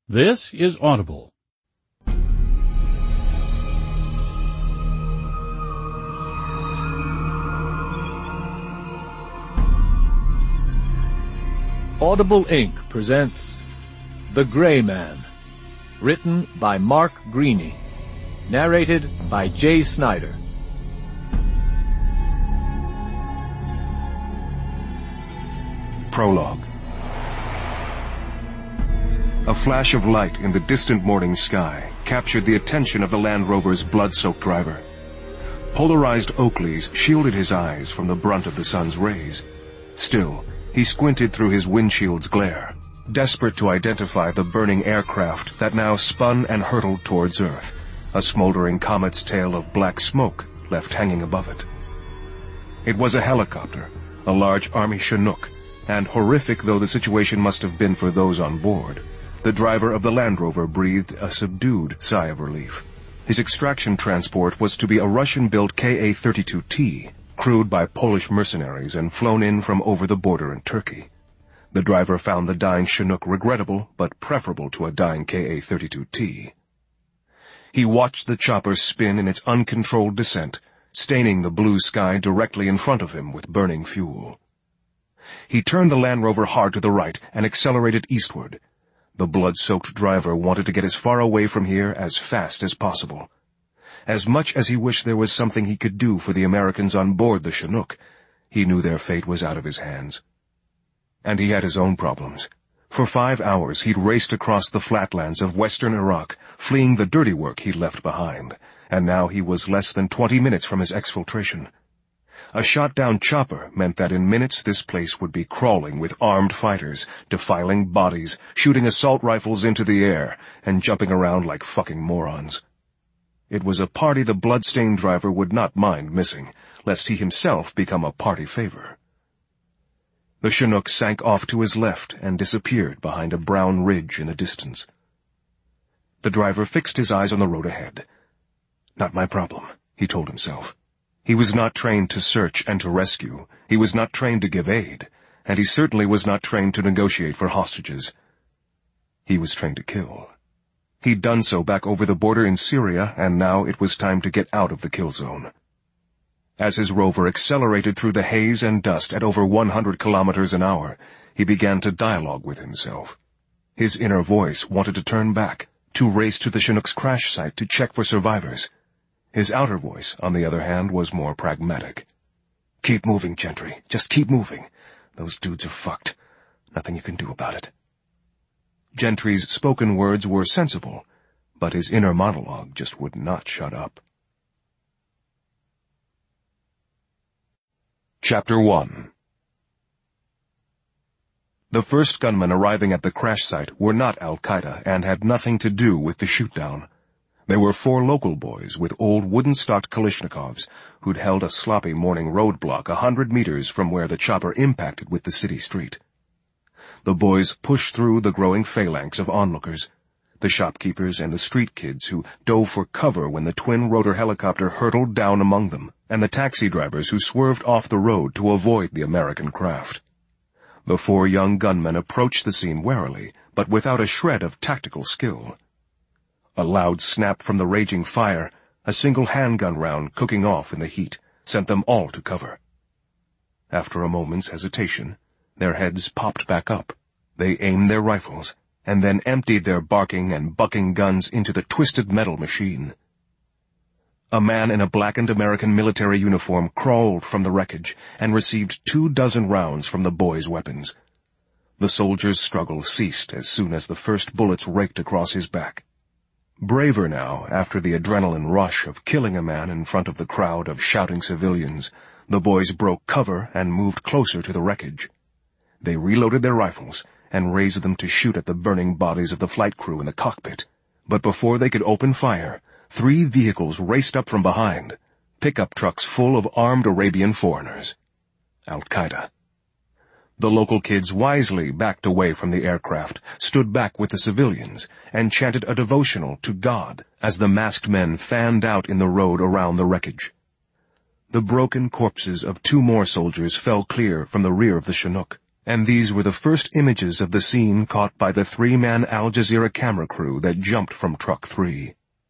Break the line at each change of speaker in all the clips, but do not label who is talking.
This is Audible.
Audible Inc. presents The Gray Man, written by Mark Greaney, narrated by Jay Snyder.
Prologue. A flash of light in the distant morning sky captured the attention of the Land Rover's blood-soaked driver. Polarized Oakleys shielded his eyes from the brunt of the sun's rays. Still, he squinted through his windshield's glare, desperate to identify the burning aircraft that now spun and hurtled towards Earth, a smoldering comet's tail of black smoke left hanging above it. It was a helicopter, a large Army Chinook, and horrific though the situation must have been for those on board, the driver of the Land Rover breathed a subdued sigh of relief. His extraction transport was to be a Russian-built Ka-32T, crewed by Polish mercenaries and flown in from over the border in Turkey. The driver found the dying Chinook regrettable, but preferable to a dying Ka-32T. He watched the chopper spin in its uncontrolled descent, staining the blue sky directly in front of him with burning fuel. He turned the Land Rover hard to the right and accelerated eastward. The blood-soaked driver wanted to get as far away from here as fast as possible. As much as he wished there was something he could do for the Americans on board the Chinook, he knew their fate was out of his hands. And he had his own problems. For 5 hours he'd raced across the flatlands of western Iraq, fleeing the dirty work he'd left behind, and now he was less than 20 minutes from his exfiltration. A shot-down chopper meant that in minutes this place would be crawling with armed fighters, defiling bodies, shooting assault rifles into the air, and jumping around like fucking morons. It was a party the blood-stained driver would not mind missing, lest he himself become a party favor. The Chinook sank off to his left and disappeared behind a brown ridge in the distance. The driver fixed his eyes on the road ahead. Not my problem, he told himself. He was not trained to search and to rescue. He was not trained to give aid, and he certainly was not trained to negotiate for hostages. He was trained to kill. He'd done so back over the border in Syria, and now it was time to get out of the kill zone. As his rover accelerated through the haze and dust at over 100 kilometers an hour, he began to dialogue with himself. His inner voice wanted to turn back, to race to the Chinook's crash site to check for survivors. His outer voice, on the other hand, was more pragmatic. Keep moving, Gentry. Just keep moving. Those dudes are fucked. Nothing you can do about it. Gentry's spoken words were sensible, but his inner monologue just would not shut up. Chapter 1. The first gunmen arriving at the crash site were not Al-Qaeda and had nothing to do with the shootdown. They were 4 local boys with old wooden-stocked Kalashnikovs who'd held a sloppy morning roadblock 100 meters from where the chopper impacted with the city street. The boys pushed through the growing phalanx of onlookers, the shopkeepers and the street kids who dove for cover when the twin-rotor helicopter hurtled down among them, and the taxi drivers who swerved off the road to avoid the American craft. The 4 young gunmen approached the scene warily, but without a shred of tactical skill. A loud snap from the raging fire, a single handgun round cooking off in the heat, sent them all to cover. After a moment's hesitation, their heads popped back up. They aimed their rifles, and then emptied their barking and bucking guns into the twisted metal machine. A man in a blackened American military uniform crawled from the wreckage and received 24 rounds from the boys' weapons. The soldier's struggle ceased as soon as the first bullets raked across his back. Braver now, after the adrenaline rush of killing a man in front of the crowd of shouting civilians, the boys broke cover and moved closer to the wreckage. They reloaded their rifles and raised them to shoot at the burning bodies of the flight crew in the cockpit. But before they could open fire, 3 vehicles raced up from behind, pickup trucks full of armed Arabian foreigners. Al-Qaeda. The local kids wisely backed away from the aircraft, stood back with the civilians, and chanted a devotional to God as the masked men fanned out in the road around the wreckage. The broken corpses of 2 more soldiers fell clear from the rear of the Chinook, And these were the first images of the scene caught by the 3-man Al Jazeera camera crew that jumped from Truck 3.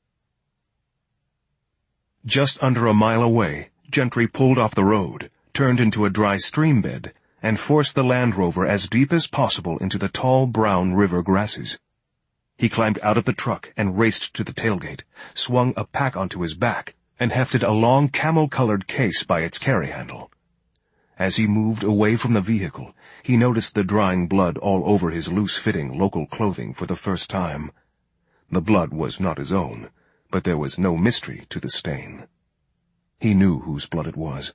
Just under a mile away, Gentry pulled off the road, turned into a dry stream bed, and forced the Land Rover as deep as possible into the tall brown river grasses. He climbed out of the truck and raced to the tailgate, swung a pack onto his back, and hefted a long camel-colored case by its carry handle. As he moved away from the vehicle, he noticed the drying blood all over his loose-fitting local clothing for the first time. The blood was not his own, but there was no mystery to the stain. He knew whose blood it was.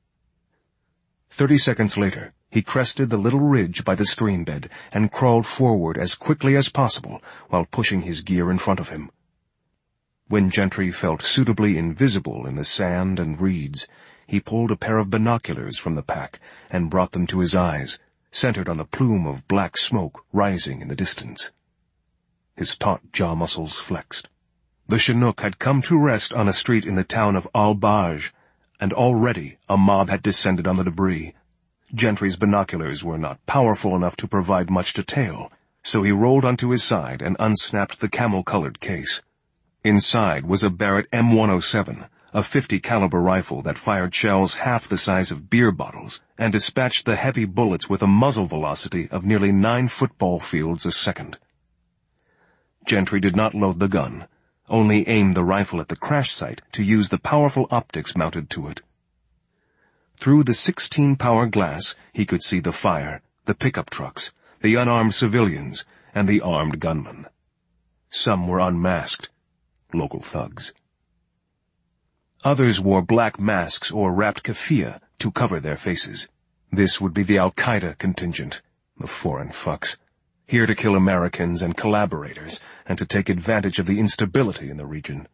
30 seconds later, he crested the little ridge by the stream bed and crawled forward as quickly as possible while pushing his gear in front of him. When Gentry felt suitably invisible in the sand and reeds, he pulled a pair of binoculars from the pack and brought them to his eyes, centered on the plume of black smoke rising in the distance. His taut jaw muscles flexed. The Chinook had come to rest on a street in the town of Al-Baj, and already a mob had descended on the debris. Gentry's binoculars were not powerful enough to provide much detail, so he rolled onto his side and unsnapped the camel-colored case. Inside was a Barrett M107, a .50 caliber rifle that fired shells half the size of beer bottles and dispatched the heavy bullets with a muzzle velocity of nearly 9 football fields a second. Gentry did not load the gun, only aimed the rifle at the crash site to use the powerful optics mounted to it. Through the 16-power glass, he could see the fire, the pickup trucks, the unarmed civilians, and the armed gunmen. Some were unmasked, local thugs. Others wore black masks or wrapped keffiyeh to cover their faces. This would be the Al-Qaeda contingent, the foreign fucks, here to kill Americans and collaborators and to take advantage of the instability in the region.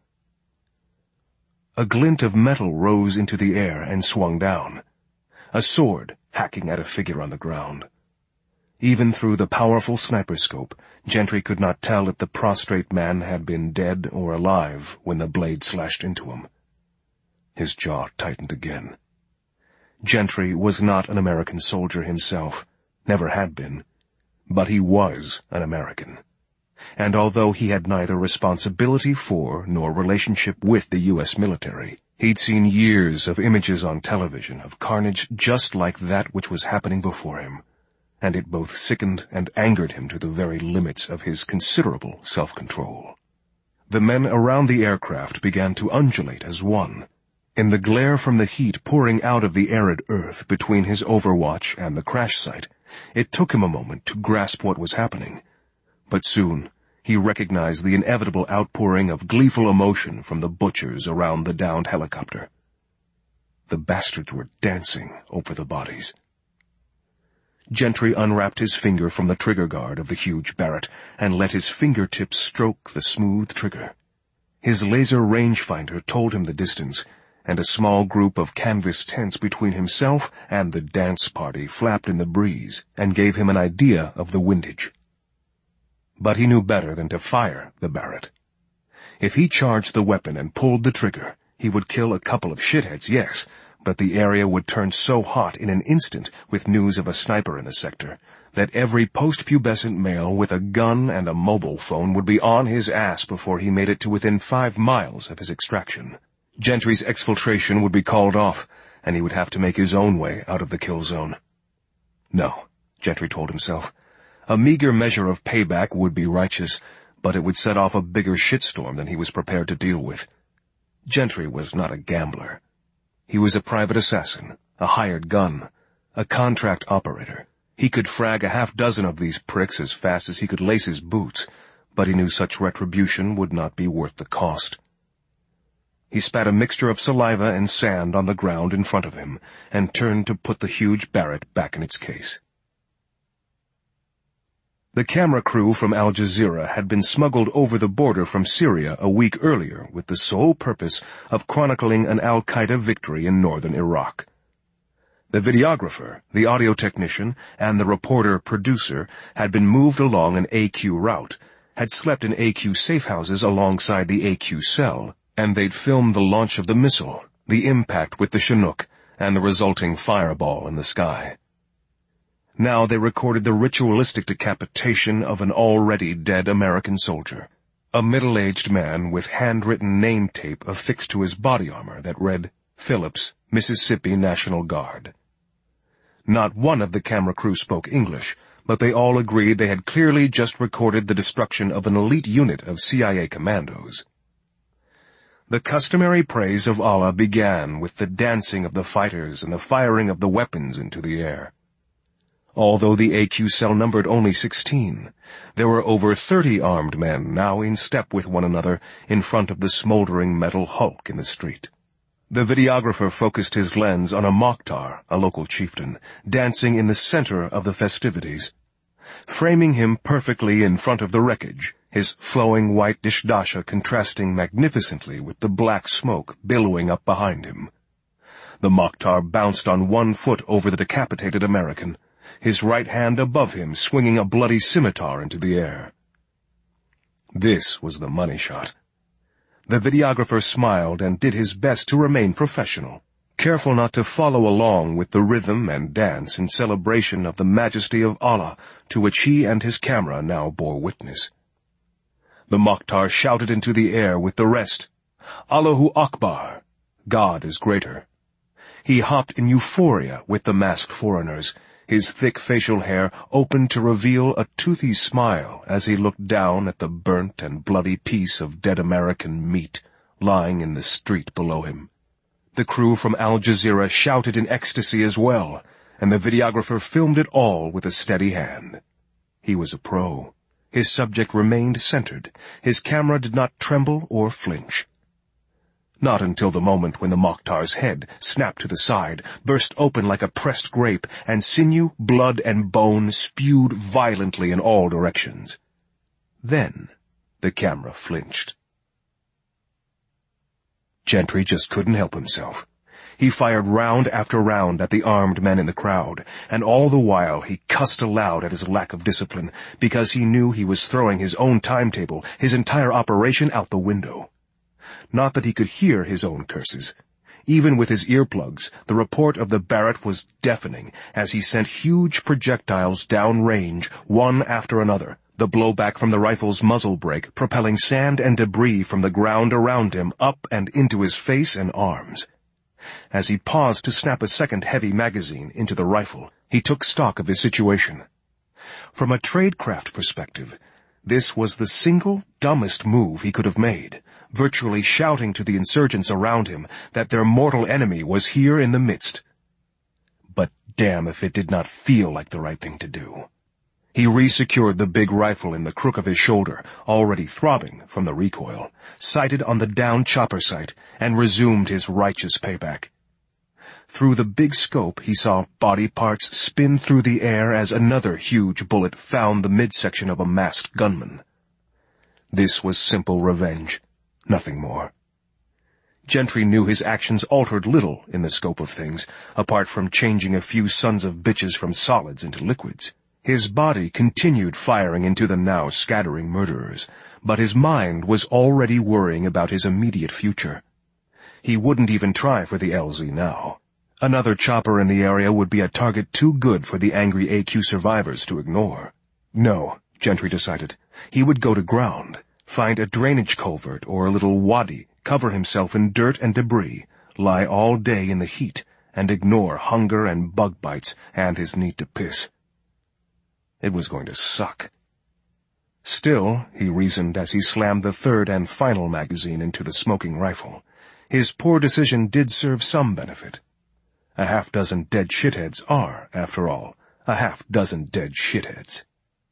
A glint of metal rose into the air and swung down. A sword hacking at a figure on the ground. Even through the powerful sniper scope, Gentry could not tell if the prostrate man had been dead or alive when the blade slashed into him. His jaw tightened again. Gentry was not an American soldier himself, never had been, but he was an American. And although he had neither responsibility for nor relationship with the U.S. military, he'd seen years of images on television of carnage just like that which was happening before him, and it both sickened and angered him to the very limits of his considerable self-control. The men around the aircraft began to undulate as one. In the glare from the heat pouring out of the arid earth between his overwatch and the crash site, it took him a moment to grasp what was happening. But soon, he recognized the inevitable outpouring of gleeful emotion from the butchers around the downed helicopter. The bastards were dancing over the bodies. Gentry unwrapped his finger from the trigger guard of the huge Barrett and let his fingertips stroke the smooth trigger. His laser rangefinder told him the distance, and a small group of canvas tents between himself and the dance party flapped in the breeze and gave him an idea of the windage. But he knew better than to fire the Barrett. If he charged the weapon and pulled the trigger, he would kill a couple of shitheads, yes, but the area would turn so hot in an instant with news of a sniper in the sector that every post-pubescent male with a gun and a mobile phone would be on his ass before he made it to within 5 miles of his extraction. Gentry's exfiltration would be called off, and he would have to make his own way out of the kill zone. No, Gentry told himself. A meager measure of payback would be righteous, but it would set off a bigger shitstorm than he was prepared to deal with. Gentry was not a gambler. He was a private assassin, a hired gun, a contract operator. He could frag a half-dozen of these pricks as fast as he could lace his boots, but he knew such retribution would not be worth the cost. He spat a mixture of saliva and sand on the ground in front of him and turned to put the huge Barrett back in its case. The camera crew from Al Jazeera had been smuggled over the border from Syria a week earlier with the sole purpose of chronicling an Al-Qaeda victory in northern Iraq. The videographer, the audio technician, and the reporter-producer had been moved along an AQ route, had slept in AQ safe houses alongside the AQ cell, and they'd filmed the launch of the missile, the impact with the Chinook, and the resulting fireball in the sky. Now they recorded the ritualistic decapitation of an already dead American soldier, a middle-aged man with handwritten name tape affixed to his body armor that read, Phillips, Mississippi National Guard. Not one of the camera crew spoke English, but they all agreed they had clearly just recorded the destruction of an elite unit of CIA commandos. The customary praise of Allah began with the dancing of the fighters and the firing of the weapons into the air. Although the AQ cell numbered only 16, there were over 30 armed men now in step with one another in front of the smoldering metal hulk in the street. The videographer focused his lens on a Mokhtar, a local chieftain, dancing in the center of the festivities. Framing him perfectly in front of the wreckage, his flowing white dishdasha contrasting magnificently with the black smoke billowing up behind him. The Mokhtar bounced on one foot over the decapitated American, his right hand above him swinging a bloody scimitar into the air. This was the money shot. The videographer smiled and did his best to remain professional, careful not to follow along with the rhythm and dance in celebration of the majesty of Allah to which he and his camera now bore witness. The Mokhtar shouted into the air with the rest, Allahu Akbar, God is greater. He hopped in euphoria with the masked foreigners, his thick facial hair opened to reveal a toothy smile as he looked down at the burnt and bloody piece of dead American meat lying in the street below him. The crew from Al Jazeera shouted in ecstasy as well, and the videographer filmed it all with a steady hand. He was a pro. His subject remained centered. His camera did not tremble or flinch. Not until the moment when the Mokhtar's head snapped to the side, burst open like a pressed grape, and sinew, blood, and bone spewed violently in all directions. Then the camera flinched. Gentry just couldn't help himself. He fired round after round at the armed men in the crowd, and all the while he cussed aloud at his lack of discipline, because he knew he was throwing his own timetable, his entire operation out the window. Not that he could hear his own curses. Even with his earplugs, the report of the Barrett was deafening as he sent huge projectiles down range, one after another, the blowback from the rifle's muzzle brake propelling sand and debris from the ground around him up and into his face and arms. As he paused to snap a second heavy magazine into the rifle, he took stock of his situation. From a tradecraft perspective, this was the single dumbest move he could have made, virtually shouting to the insurgents around him that their mortal enemy was here in the midst. But damn if it did not feel like the right thing to do. He resecured the big rifle in the crook of his shoulder, already throbbing from the recoil, sighted on the down chopper sight, and resumed his righteous payback. Through the big scope he saw body parts spin through the air as another huge bullet found the midsection of a masked gunman. This was simple revenge, nothing more. Gentry knew his actions altered little in the scope of things, apart from changing a few sons of bitches from solids into liquids. His body continued firing into the now scattering murderers, but his mind was already worrying about his immediate future. He wouldn't even try for the LZ now. Another chopper in the area would be a target too good for the angry AQ survivors to ignore. No, Gentry decided. He would go to ground, find a drainage culvert or a little wadi, cover himself in dirt and debris, lie all day in the heat, and ignore hunger and bug bites and his need to piss. It was going to suck. Still, he reasoned as he slammed the third and final magazine into the smoking rifle, his poor decision did serve some benefit. A half-dozen dead shitheads are, after all, a half-dozen dead shitheads.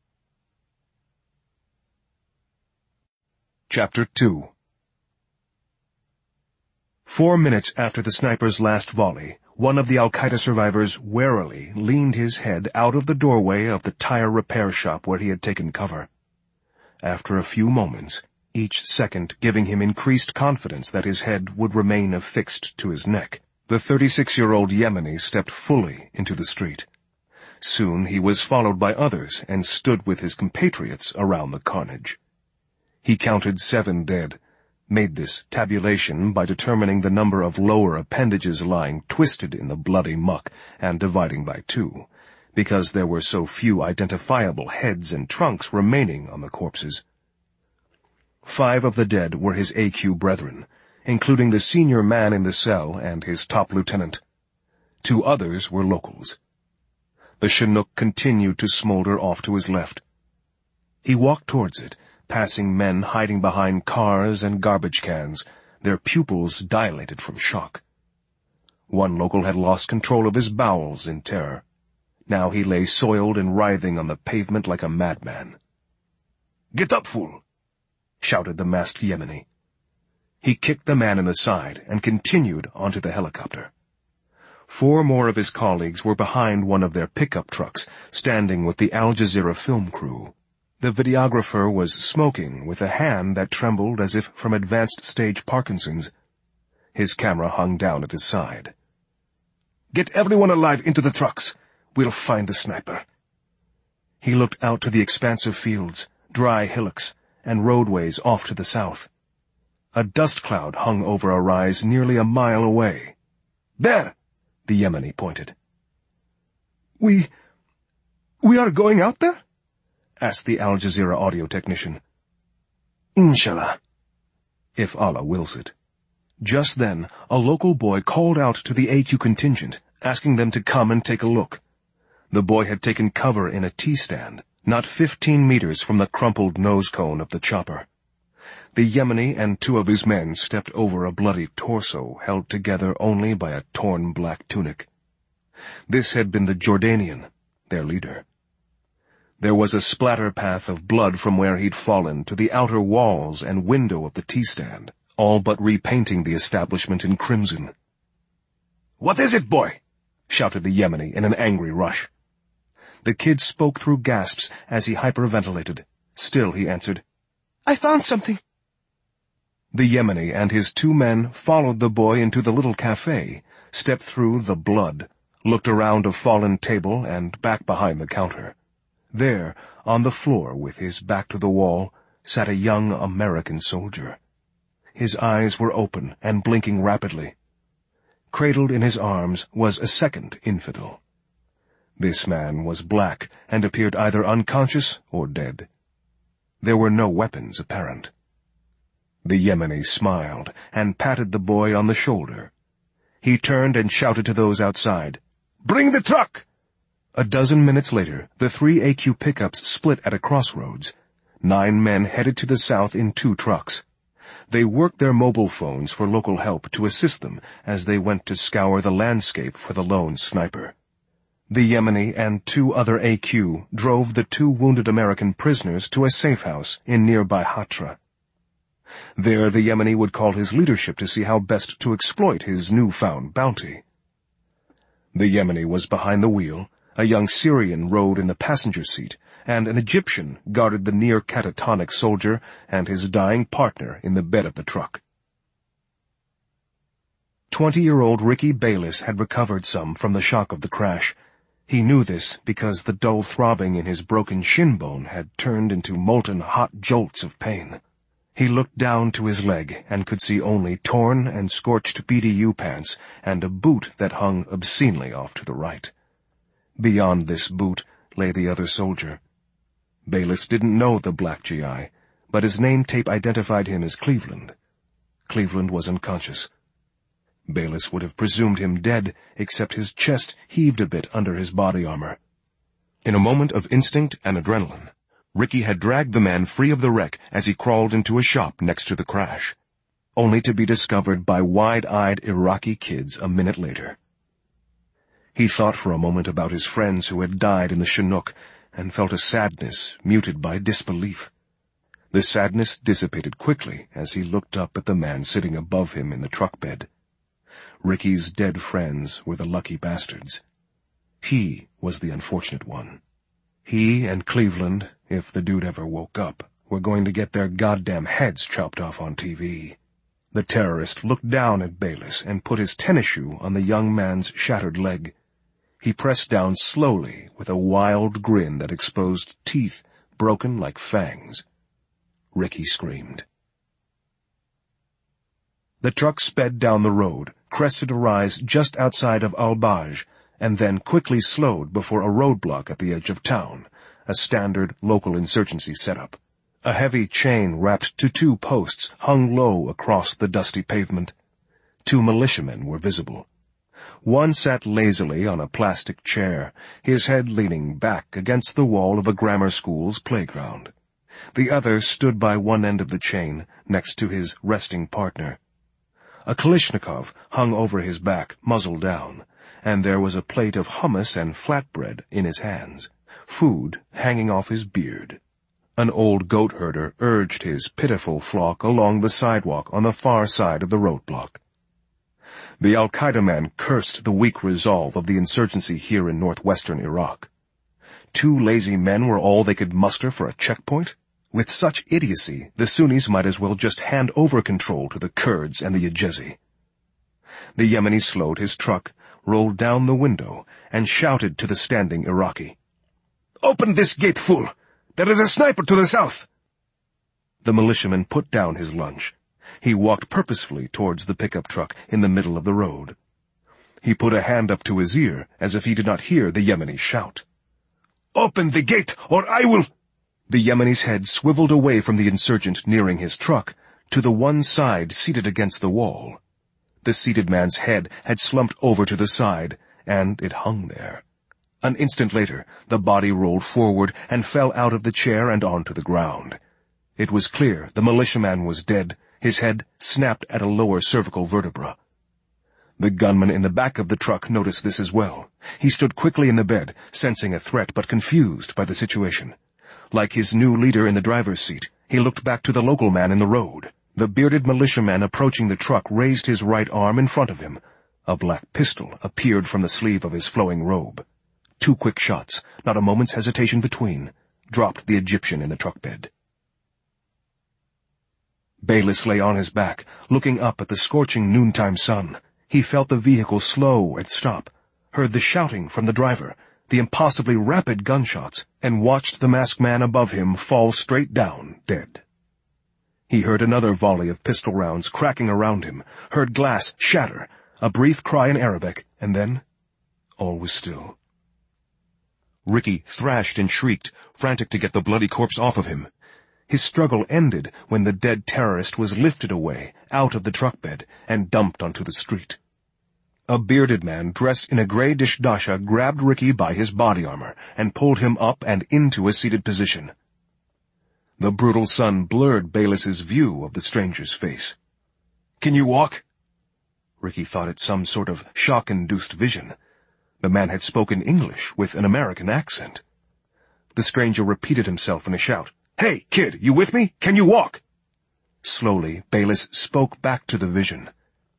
Chapter 2. 4 minutes after the sniper's last volley, one of the Al-Qaeda survivors warily leaned his head out of the doorway of the tire repair shop where he had taken cover. After a few moments, each second giving him increased confidence that his head would remain affixed to his neck, the 36-year-old Yemeni stepped fully into the street. Soon he was followed by others and stood with his compatriots around the carnage. He counted 7 dead, made this tabulation by determining the number of lower appendages lying twisted in the bloody muck and dividing by 2, because there were so few identifiable heads and trunks remaining on the corpses. 5 of the dead were his AQ brethren, including the senior man in the cell and his top lieutenant. 2 others were locals. The Chinook continued to smolder off to his left. He walked towards it, passing men hiding behind cars and garbage cans, their pupils dilated from shock. One local had lost control of his bowels in terror. Now he lay soiled and writhing on the pavement like a madman. "Get up, fool!" shouted the masked Yemeni. He kicked the man in the side and continued onto the helicopter. 4 more of his colleagues were behind one of their pickup trucks, standing with the Al Jazeera film crew. The videographer was smoking with a hand that trembled as if from advanced-stage Parkinson's. His camera hung down at his side. "Get everyone alive into the trucks. We'll find the sniper." He looked out to the expansive fields, dry hillocks, and roadways off to the south. A dust cloud hung over a rise nearly a mile away. "There!" the Yemeni pointed. We are going out there?" asked the Al Jazeera audio technician. "Inshallah, if Allah wills it." Just then, a local boy called out to the AQ contingent, asking them to come and take a look. The boy had taken cover in a T-stand, not 15 meters from the crumpled nose cone of the chopper. The Yemeni and 2 of his men stepped over a bloody torso held together only by a torn black tunic. This had been the Jordanian, their leader. There was a splatter path of blood from where he'd fallen to the outer walls and window of the T-stand, all but repainting the establishment in crimson. "What is it, boy?" shouted the Yemeni in an angry rush. The kid spoke through gasps as he hyperventilated. Still he answered, "I found something." The Yemeni and his 2 men followed the boy into the little cafe, stepped through the blood, looked around a fallen table and back behind the counter. There, on the floor with his back to the wall, sat a young American soldier. His eyes were open and blinking rapidly. Cradled in his arms was a second infidel. This man was black and appeared either unconscious or dead. There were no weapons apparent. The Yemeni smiled and patted the boy on the shoulder. He turned and shouted to those outside, "Bring the truck!" A dozen minutes later, the 3 AQ pickups split at a crossroads. 9 men headed to the south in 2 trucks. They worked their mobile phones for local help to assist them as they went to scour the landscape for the lone sniper. The Yemeni and 2 other AQ drove the 2 wounded American prisoners to a safe house in nearby Hatra. There the Yemeni would call his leadership to see how best to exploit his newfound bounty. The Yemeni was behind the wheel, a young Syrian rode in the passenger seat, and an Egyptian guarded the near catatonic soldier and his dying partner in the bed of the truck. 20-year-old Ricky Bayless had recovered some from the shock of the crash. He knew this because the dull throbbing in his broken shin bone had turned into molten hot jolts of pain. He looked down to his leg and could see only torn and scorched BDU pants and a boot that hung obscenely off to the right. Beyond this boot lay the other soldier. Bayless didn't know the black GI, but his name tape identified him as Cleveland. Cleveland was unconscious. Bayless would have presumed him dead, except his chest heaved a bit under his body armor. In a moment of instinct and adrenaline, Ricky had dragged the man free of the wreck as he crawled into a shop next to the crash, only to be discovered by wide-eyed Iraqi kids a minute later. He thought for a moment about his friends who had died in the Chinook and felt a sadness muted by disbelief. The sadness dissipated quickly as he looked up at the man sitting above him in the truck bed. Ricky's dead friends were the lucky bastards. He was the unfortunate one. He and Cleveland, if the dude ever woke up, were going to get their goddamn heads chopped off on TV. The terrorist looked down at Bayless and put his tennis shoe on the young man's shattered leg. He pressed down slowly with a wild grin that exposed teeth broken like fangs. Ricky screamed. The truck sped down the road, crested a rise just outside of Al-Baj, and then quickly slowed before a roadblock at the edge of town, a standard local insurgency setup. A heavy chain wrapped to 2 posts hung low across the dusty pavement. 2 militiamen were visible. One sat lazily on a plastic chair, his head leaning back against the wall of a grammar school's playground. The other stood by one end of the chain, next to his resting partner. A Kalashnikov hung over his back, muzzle down, and there was a plate of hummus and flatbread in his hands, food hanging off his beard. An old goat herder urged his pitiful flock along the sidewalk on the far side of the roadblock. The Al-Qaeda man cursed the weak resolve of the insurgency here in northwestern Iraq. 2 lazy men were all they could muster for a checkpoint? With such idiocy, the Sunnis might as well just hand over control to the Kurds and the Yezidi. The Yemeni slowed his truck, rolled down the window, and shouted to the standing Iraqi, "Open this gate, fool! There is a sniper to the south!" The militiaman put down his lunch. He walked purposefully towards the pickup truck in the middle of the road. He put a hand up to his ear as if he did not hear the Yemeni shout. "Open the gate, or I will—" The Yemeni's head swiveled away from the insurgent nearing his truck, to the one side seated against the wall. The seated man's head had slumped over to the side, and it hung there. An instant later, the body rolled forward and fell out of the chair and onto the ground. It was clear the militiaman was dead, his head snapped at a lower cervical vertebra. The gunman in the back of the truck noticed this as well. He stood quickly in the bed, sensing a threat but confused by the situation. Like his new leader in the driver's seat, he looked back to the local man in the road. The bearded militiaman approaching the truck raised his right arm in front of him. A black pistol appeared from the sleeve of his flowing robe. 2 quick shots, not a moment's hesitation between, dropped the Egyptian in the truck bed. Bayliss lay on his back, looking up at the scorching noontime sun. He felt the vehicle slow and stop, heard the shouting from the driver, the impossibly rapid gunshots, and watched the masked man above him fall straight down, dead. He heard another volley of pistol rounds cracking around him, heard glass shatter, a brief cry in Arabic, and then all was still. Ricky thrashed and shrieked, frantic to get the bloody corpse off of him. His struggle ended when the dead terrorist was lifted away, out of the truck bed, and dumped onto the street. A bearded man dressed in a gray dishdasha grabbed Ricky by his body armor and pulled him up and into a seated position. The brutal sun blurred Bayliss's view of the stranger's face. "Can you walk?" Ricky thought it some sort of shock-induced vision. The man had spoken English with an American accent. The stranger repeated himself in a shout. "Hey, kid, you with me? Can you walk?" Slowly, Bayliss spoke back to the vision.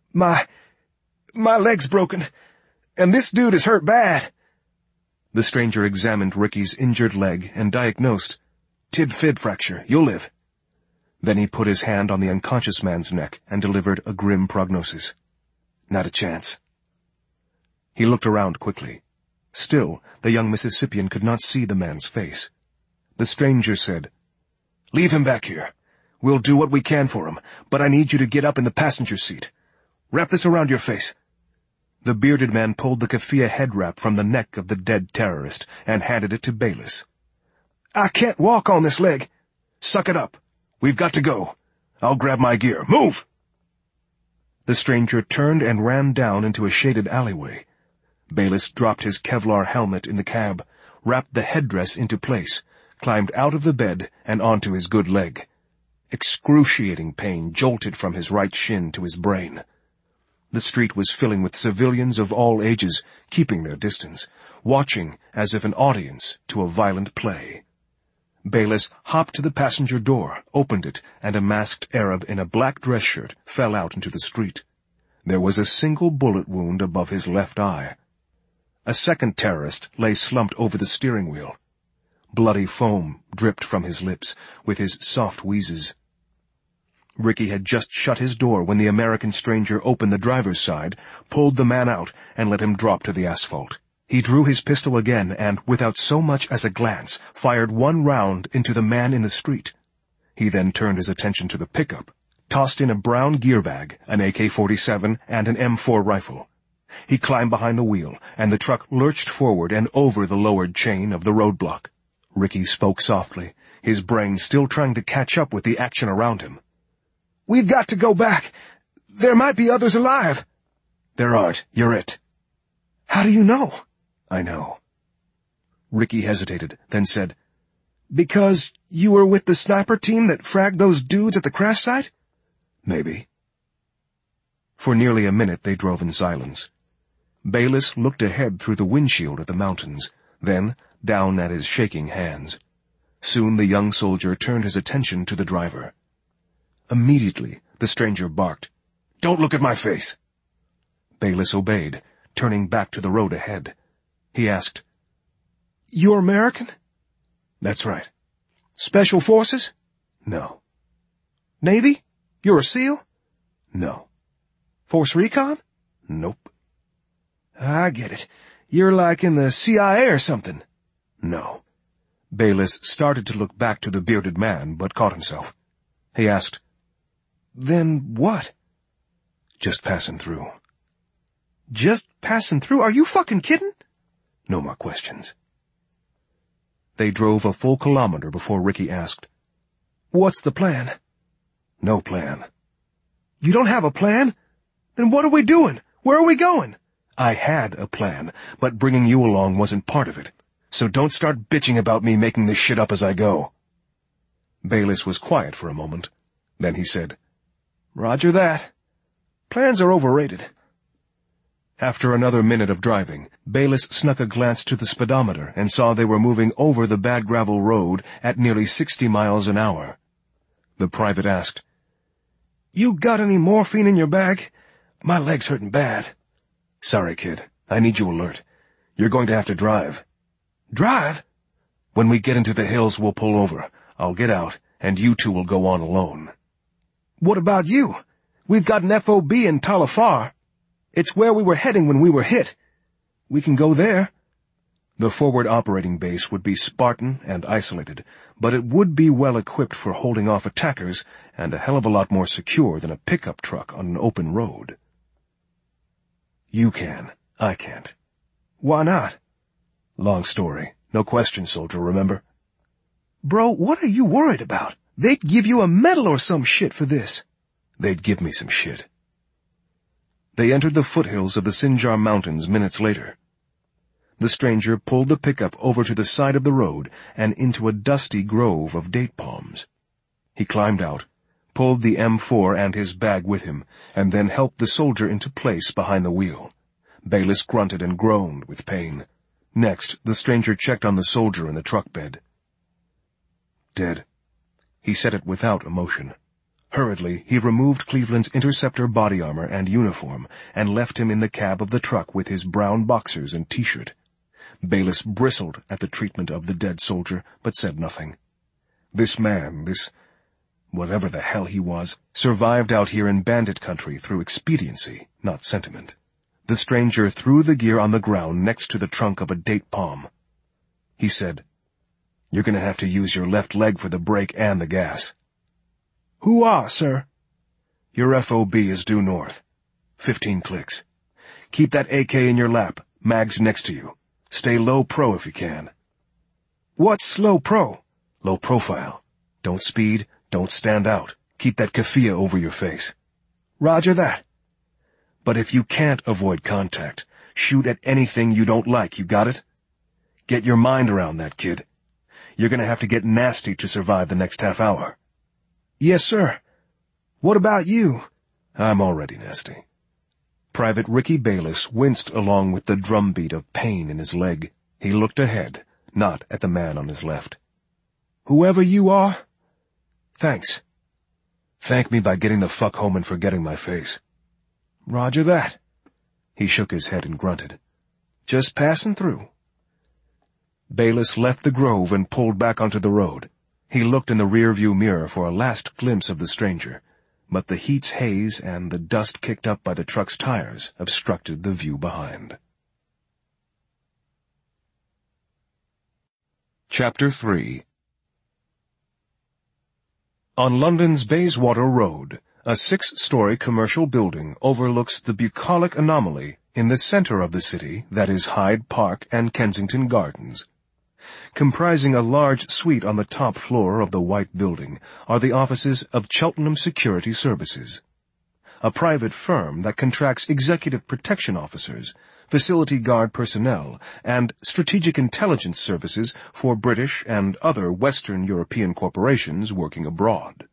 My leg's broken, and this dude is hurt bad." The stranger examined Ricky's injured leg and diagnosed, "Tib-fib fracture, you'll live." Then he put his hand on the unconscious man's neck and delivered a grim prognosis. "Not a chance." He looked around quickly. Still, the young Mississippian could not see the man's face. The stranger said, "Leave him back here. We'll do what we can for him, but I need you to get up in the passenger seat. Wrap this around your face." The bearded man pulled the keffiyeh head wrap from the neck of the dead terrorist and handed it to Bayliss. "I can't walk on this leg." "Suck it up. We've got to go. I'll grab my gear. Move!" The stranger turned and ran down into a shaded alleyway. Bayliss dropped his Kevlar helmet in the cab, wrapped the headdress into place, climbed out of the bed and onto his good leg. Excruciating pain jolted from his right shin to his brain. The street was filling with civilians of all ages, keeping their distance, watching as if an audience to a violent play. Bayliss hopped to the passenger door, opened it, and a masked Arab in a black dress shirt fell out into the street. There was a single bullet wound above his left eye. A second terrorist lay slumped over the steering wheel. Bloody foam dripped from his lips with his soft wheezes. Ricky had just shut his door when the American stranger opened the driver's side, pulled the man out, and let him drop to the asphalt. He drew his pistol again and, without so much as a glance, fired one round into the man in the street. He then turned his attention to the pickup, tossed in a brown gear bag, an AK-47, and an M4 rifle. He climbed behind the wheel, and the truck lurched forward and over the lowered chain of the roadblock. Ricky spoke softly, his brain still trying to catch up with the action around him. "We've got to go back. There might be others alive." "There aren't. You're it." "How do you know?" "I know." Ricky hesitated, then said, "Because you were with the sniper team that fragged those dudes at the crash site?" "Maybe." For nearly a minute they drove in silence. Bayliss looked ahead through the windshield at the mountains, then down at his shaking hands. Soon the young soldier turned his attention to the driver. Immediately, the stranger barked, "Don't look at my face!" Bayliss obeyed, turning back to the road ahead. He asked, "You're American?" "That's right." "Special Forces?" "No." "Navy? You're a SEAL?" "No." "Force Recon?" "Nope." "I get it. You're like in the CIA or something." "No." Bayliss started to look back to the bearded man, but caught himself. He asked, "Then what?" "Just passing through." "Just passing through? Are you fucking kidding?" "No more questions." They drove a full kilometer before Ricky asked, "What's the plan?" "No plan." "You don't have a plan? Then what are we doing? Where are we going?" "I had a plan, but bringing you along wasn't part of it. So don't start bitching about me making this shit up as I go." Bayliss was quiet for a moment. Then he said, "Roger that. Plans are overrated." After another minute of driving, Bayliss snuck a glance to the speedometer and saw they were moving over the bad gravel road at nearly 60 miles an hour. The private asked, "You got any morphine in your bag? My leg's hurting bad." "Sorry, kid. I need you alert. You're going to have to drive." "Drive?" "When we get into the hills, we'll pull over. I'll get out, and you two will go on alone." "What about you? We've got an FOB in Talafar. It's where we were heading when we were hit. We can go there." The forward operating base would be Spartan and isolated, but it would be well equipped for holding off attackers and a hell of a lot more secure than a pickup truck on an open road. "You can. I can't." "Why not?" "Long story. No question, soldier, remember?" "Bro, what are you worried about? They'd give you a medal or some shit for this." "They'd give me some shit." They entered the foothills of the Sinjar Mountains minutes later. The stranger pulled the pickup over to the side of the road and into a dusty grove of date palms. He climbed out, pulled the M4 and his bag with him, and then helped the soldier into place behind the wheel. Bayliss grunted and groaned with pain. Next, the stranger checked on the soldier in the truck bed. "Dead." He said it without emotion. Hurriedly, he removed Cleveland's interceptor body armor and uniform and left him in the cab of the truck with his brown boxers and T-shirt. Bayliss bristled at the treatment of the dead soldier, but said nothing. This man, whatever the hell he was, survived out here in bandit country through expediency, not sentiment. The stranger threw the gear on the ground next to the trunk of a date palm. He said, "You're going to have to use your left leg for the brake and the gas." "Who are, sir?" "Your FOB is due north. 15 clicks. Keep that AK in your lap, mags next to you. Stay low pro if you can." "What's low pro?" "Low profile. Don't speed, don't stand out. Keep that keffiyeh over your face." "Roger that." "But if you can't avoid contact, shoot at anything you don't like, you got it? Get your mind around that, kid. You're going to have to get nasty to survive the next half hour." "Yes, sir. What about you?" "I'm already nasty." Private Ricky Bayliss winced along with the drumbeat of pain in his leg. He looked ahead, not at the man on his left. "Whoever you are, thanks." "Thank me by getting the fuck home and forgetting my face." "Roger that." He shook his head and grunted. "Just passing through." Bayliss left the grove and pulled back onto the road. He looked in the rearview mirror for a last glimpse of the stranger, but the heat's haze and the dust kicked up by the truck's tires obstructed the view behind. Chapter 3. On London's Bayswater Road, a 6-story commercial building overlooks the bucolic anomaly in the center of the city, that is Hyde Park and Kensington Gardens. Comprising a large suite on the top floor of the White Building are the offices of Cheltenham Security Services, a private firm that contracts executive protection officers, facility guard personnel, and strategic intelligence services for British and other Western European corporations working abroad.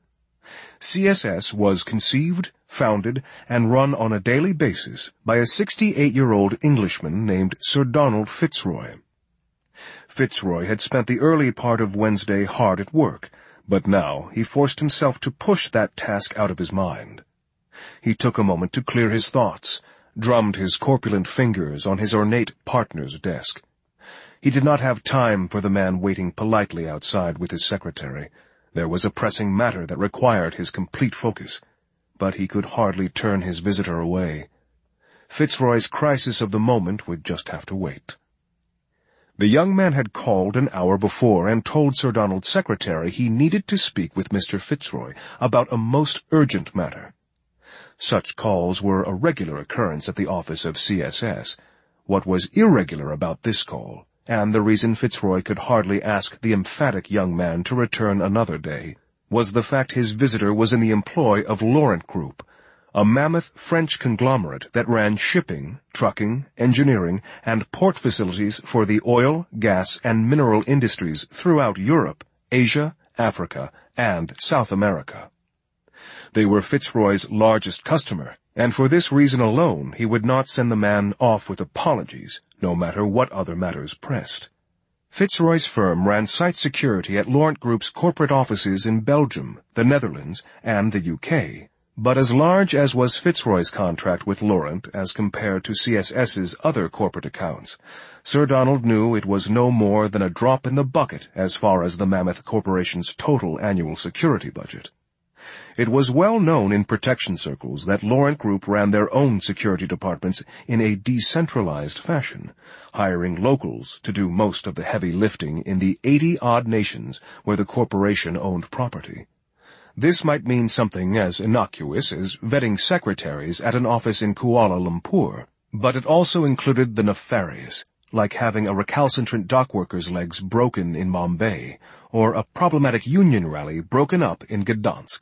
CSS was conceived, founded, and run on a daily basis by a 68-year-old Englishman named Sir Donald Fitzroy. Fitzroy had spent the early part of Wednesday hard at work, but now he forced himself to push that task out of his mind. He took a moment to clear his thoughts, drummed his corpulent fingers on his ornate partner's desk. He did not have time for the man waiting politely outside with his secretary. There was a pressing matter that required his complete focus, but he could hardly turn his visitor away. Fitzroy's crisis of the moment would just have to wait. The young man had called an hour before and told Sir Donald's secretary he needed to speak with Mr. Fitzroy about a most urgent matter. Such calls were a regular occurrence at the office of CSS. What was irregular about this call, and the reason Fitzroy could hardly ask the emphatic young man to return another day, was the fact his visitor was in the employ of Laurent Group, a mammoth French conglomerate that ran shipping, trucking, engineering, and port facilities for the oil, gas, and mineral industries throughout Europe, Asia, Africa, and South America. They were Fitzroy's largest customer, and for this reason alone he would not send the man off with apologies, no matter what other matters pressed. Fitzroy's firm ran site security at Laurent Group's corporate offices in Belgium, the Netherlands, and the UK. But as large as was Fitzroy's contract with Laurent as compared to CSS's other corporate accounts, Sir Donald knew it was no more than a drop in the bucket as far as the mammoth corporation's total annual security budget. It was well known in protection circles that Laurent Group ran their own security departments in a decentralized fashion, hiring locals to do most of the heavy lifting in the 80-odd nations where the corporation owned property. This might mean something as innocuous as vetting secretaries at an office in Kuala Lumpur, but it also included the nefarious, like having a recalcitrant dockworker's legs broken in Bombay, or a problematic union rally broken up in Gdansk.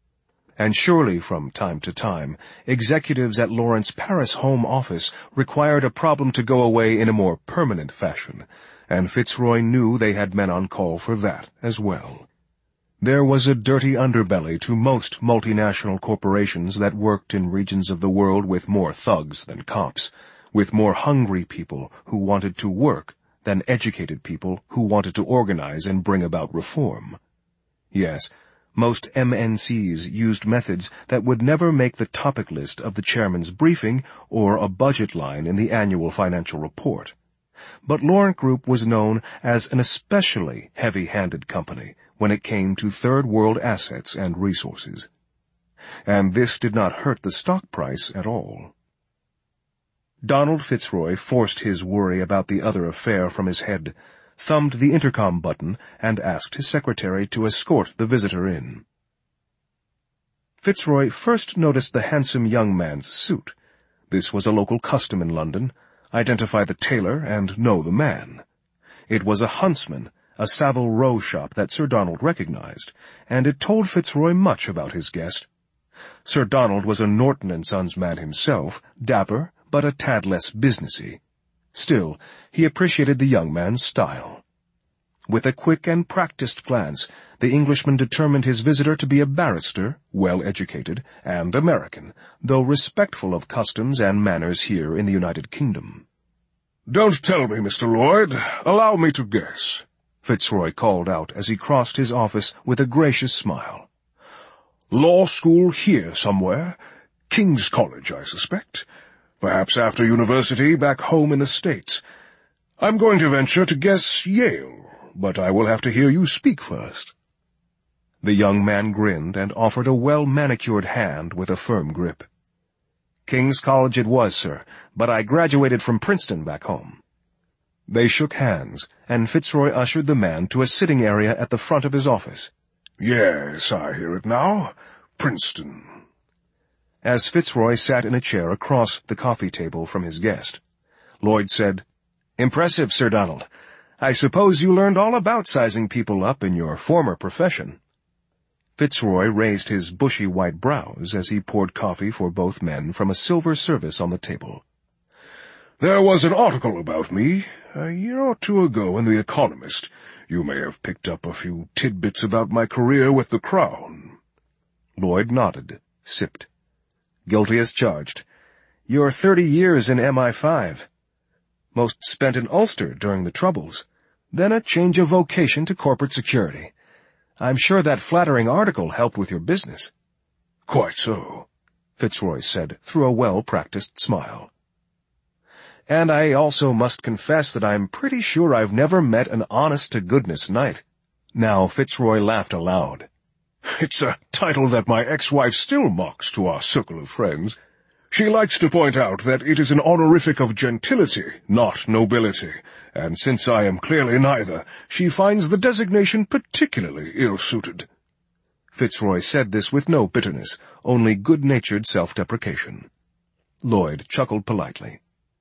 And surely, from time to time, executives at Laurent's Paris home office required a problem to go away in a more permanent fashion, and Fitzroy knew they had men on call for that as well. There was a dirty underbelly to most multinational corporations that worked in regions of the world with more thugs than cops, with more hungry people who wanted to work than educated people who wanted to organize and bring about reform. Yes, most MNCs used methods that would never make the topic list of the chairman's briefing or a budget line in the annual financial report. But Laurent Group was known as an especially heavy-handed company when it came to third-world assets and resources. And this did not hurt the stock price at all. Donald Fitzroy forced his worry about the other affair from his head, thumbed the intercom button, and asked his secretary to escort the visitor in. Fitzroy first noticed the handsome young man's suit. This was a local custom in London. Identify the tailor and know the man. It was a Huntsman, a Savile Row shop that Sir Donald recognized, and it told Fitzroy much about his guest. Sir Donald was a Norton & Sons man himself, dapper, but a tad less businessy. Still, he appreciated the young man's style. With a quick and practiced glance, the Englishman determined his visitor to be a barrister, well-educated, and American, though respectful of customs and manners here in the United Kingdom.
"Don't tell me, Mr. Lloyd. Allow me to guess,"
Fitzroy called out as he crossed his office with a gracious smile.
"Law school here somewhere. King's College, I suspect. Perhaps after university back home in the States. I'm going to venture to guess Yale, but I will have to hear you speak first."
The young man grinned and offered a well-manicured hand with a firm grip. "King's College it was, sir, but I graduated from Princeton back home." They shook hands, and Fitzroy ushered the man to a sitting area at the front of his office.
"Yes, I hear it now. Princeton."
as Fitzroy sat in a chair across the coffee table from his guest. Lloyd said, "Impressive, Sir Donald. I suppose you learned all about sizing people up in your former profession." Fitzroy raised his bushy white brows as he poured coffee for both men from a silver service on the table.
"There was an article about me a year or two ago in The Economist. You may have picked up a few tidbits about my career with the Crown."
Lloyd nodded, sipped. "Guilty as charged. You're 30 years in MI5. Most spent in Ulster during the Troubles. Then a change of vocation to corporate security. I'm sure that flattering article helped with your business."
"Quite so,"
Fitzroy said through a well-practiced smile. "And I also must confess that I'm pretty sure I've never met an honest-to-goodness knight." Now Fitzroy laughed aloud.
"It's a title that my ex-wife still mocks to our circle of friends. She likes to point out that it is an honorific of gentility, not nobility, and since I am clearly neither, she finds the designation particularly ill-suited."
Fitzroy said this with no bitterness, only good-natured self-deprecation. Lloyd chuckled politely.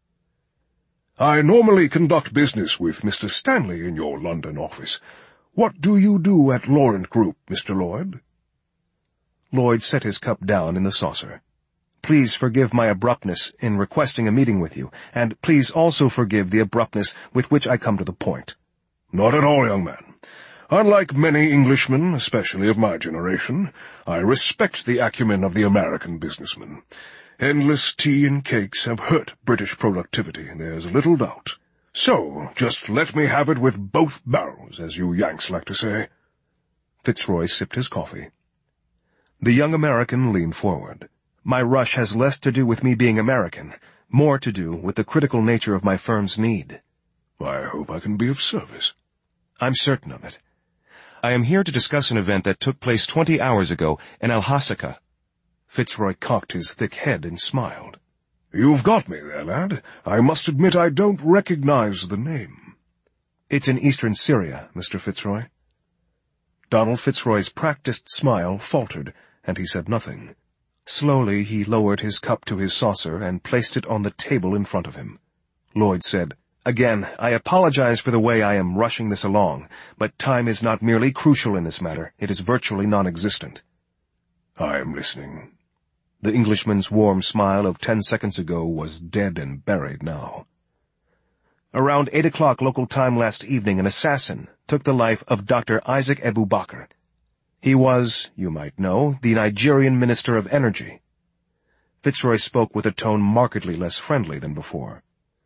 "I normally conduct business with Mr. Stanley in your London office. What do you do at Laurent Group, Mr. Lloyd?"
Lloyd set his cup down in the saucer. "Please forgive my abruptness in requesting a meeting with you, and please also forgive the abruptness with which I come to the point."
"Not at all, young man. Unlike many Englishmen, especially of my generation, I respect the acumen of the American businessman. Endless tea and cakes have hurt British productivity, there's little doubt. So, just let me have it with both barrels, as you Yanks like to say."
Fitzroy sipped his coffee. The young American leaned forward. "My rush has less to do with me being American, more to do with the critical nature of my firm's need."
"I hope I can be of service."
"I'm certain of it. I am here to discuss an event that took place 20 hours ago in Alhasaka." Fitzroy cocked his thick head and smiled.
"You've got me there, lad. I must admit I don't recognize the name."
"It's in eastern Syria, Mr. Fitzroy." Donald Fitzroy's practiced smile faltered, and he said nothing. Slowly he lowered his cup to his saucer and placed it on the table in front of him. Lloyd said, "Again, I apologize for the way I am rushing this along, but time is not merely crucial in this matter, it is virtually non-existent."
"I am listening."
The Englishman's warm smile of 10 seconds ago was dead and buried now. "Around 8 o'clock local time last evening, an assassin took the life of Dr. Isaac Ebu Bakr. He was, you might know, the Nigerian Minister of Energy." Fitzroy spoke with a tone markedly less friendly than before.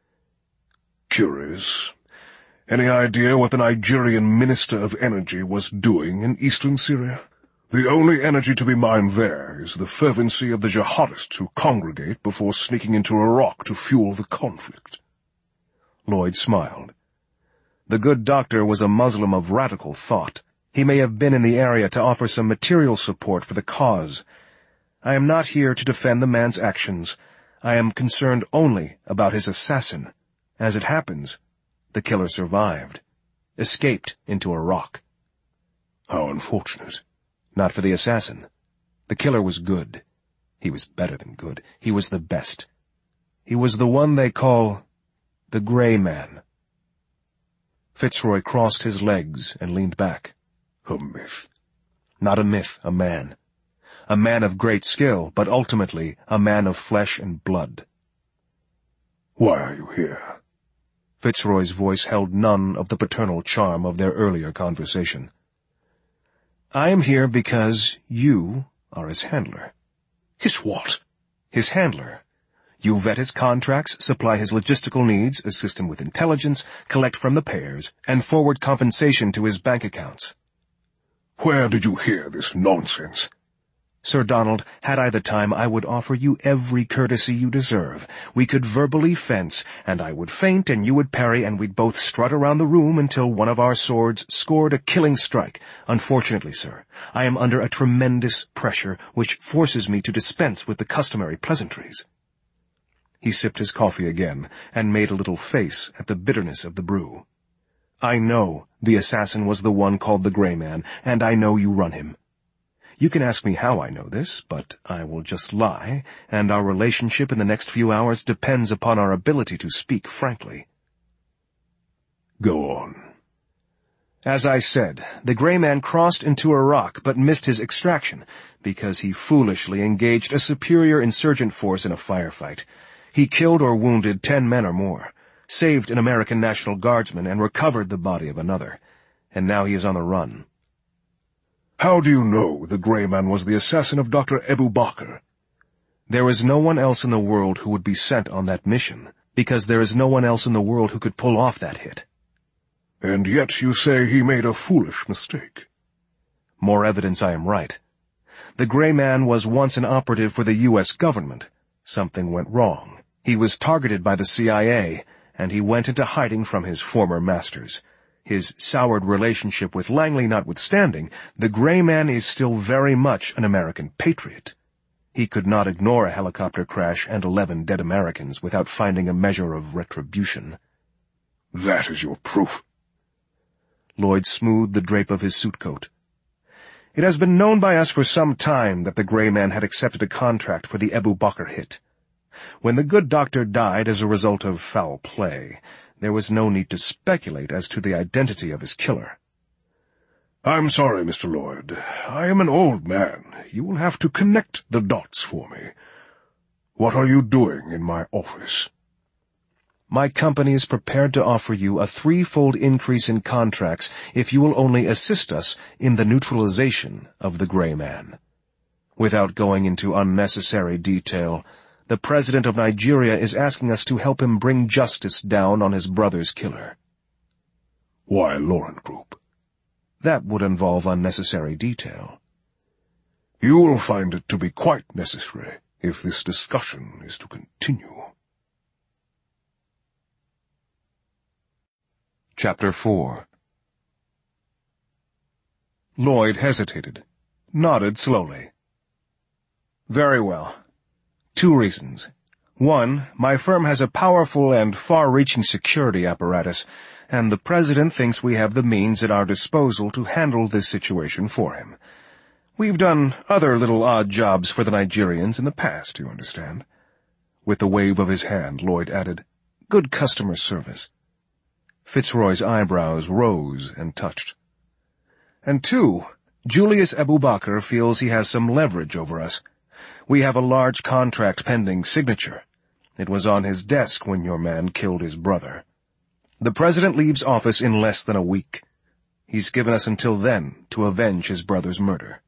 "Curious. Any idea what the Nigerian Minister of Energy was doing in eastern Syria? The only energy to be mined there is the fervency of the jihadists who congregate before sneaking into Iraq to fuel the conflict."
Lloyd smiled. The good doctor was a Muslim of radical thought. He may have been in the area to offer some material support for the cause. I am not here to defend the man's actions. I am concerned only about his assassin. As it happens, the killer survived, escaped into Iraq.
"How unfortunate."
Not for the assassin. The killer was good. He was better than good. He was the best. He was the one they call the Gray Man. Fitzroy crossed his legs and leaned back.
"A myth."
Not a myth, a man. A man of great skill, but ultimately a man of flesh and blood.
"Why are you here?"
Fitzroy's voice held none of the paternal charm of their earlier conversation. "I am here because you are his handler."
"His what?"
"His handler. You vet his contracts, supply his logistical needs, assist him with intelligence, collect from the payers, and forward compensation to his bank accounts."
"Where did you hear this nonsense?"
"Sir Donald, had I the time, I would offer you every courtesy you deserve. We could verbally fence, and I would feint and you would parry, and we'd both strut around the room until one of our swords scored a killing strike. Unfortunately, sir, I am under a tremendous pressure which forces me to dispense with the customary pleasantries." He sipped his coffee again and made a little face at the bitterness of the brew. "I know the assassin was the one called the Gray Man, and I know you run him. You can ask me how I know this, but I will just lie, and our relationship in the next few hours depends upon our ability to speak frankly.
Go on.
As I said, the Gray Man crossed into Iraq but missed his extraction because he foolishly engaged a superior insurgent force in a firefight. He killed or wounded 10 men or more, saved an American National Guardsman, and recovered the body of another. And now he is on the run.
How do you know the Gray Man was the assassin of Dr. Abu Bakr?
There is no one else in the world who would be sent on that mission, because there is no one else in the world who could pull off that hit.
And yet you say he made a foolish mistake.
More evidence I am right. The Gray Man was once an operative for the U.S. government. Something went wrong. He was targeted by the CIA, and he went into hiding from his former masters. His soured relationship with Langley notwithstanding, the Gray Man is still very much an American patriot. He could not ignore a helicopter crash and 11 dead Americans without finding a measure of retribution.
That is your proof.
Lloyd smoothed the drape of his suit coat. It has been known by us for some time that the Gray Man had accepted a contract for the Abu Bakr hit. When the good doctor died as a result of foul play, there was no need to speculate as to the identity of his killer.
I'm sorry, Mr. Lloyd. I am an old man. You will have to connect the dots for me. What are you doing in my office?
My company is prepared to offer you a 3-fold increase in contracts if you will only assist us in the neutralization of the Gray Man. Without going into unnecessary detail, the President of Nigeria is asking us to help him bring justice down on his brother's killer.
Why Lauren Group?
That would involve unnecessary detail.
You will find it to be quite necessary if this discussion is to continue.
Chapter 4. Lloyd hesitated, nodded slowly. Very well. 2 reasons. 1, my firm has a powerful and far-reaching security apparatus, and the President thinks we have the means at our disposal to handle this situation for him. We've done other little odd jobs for the Nigerians in the past, you understand. With a wave of his hand, Lloyd added, good customer service. Fitzroy's eyebrows rose and touched. And 2, Julius Abu Bakr feels he has some leverage over us. We have a large contract pending signature. It was on his desk when your man killed his brother. The President leaves office in less than a week. He's given us until then to avenge his brother's murder.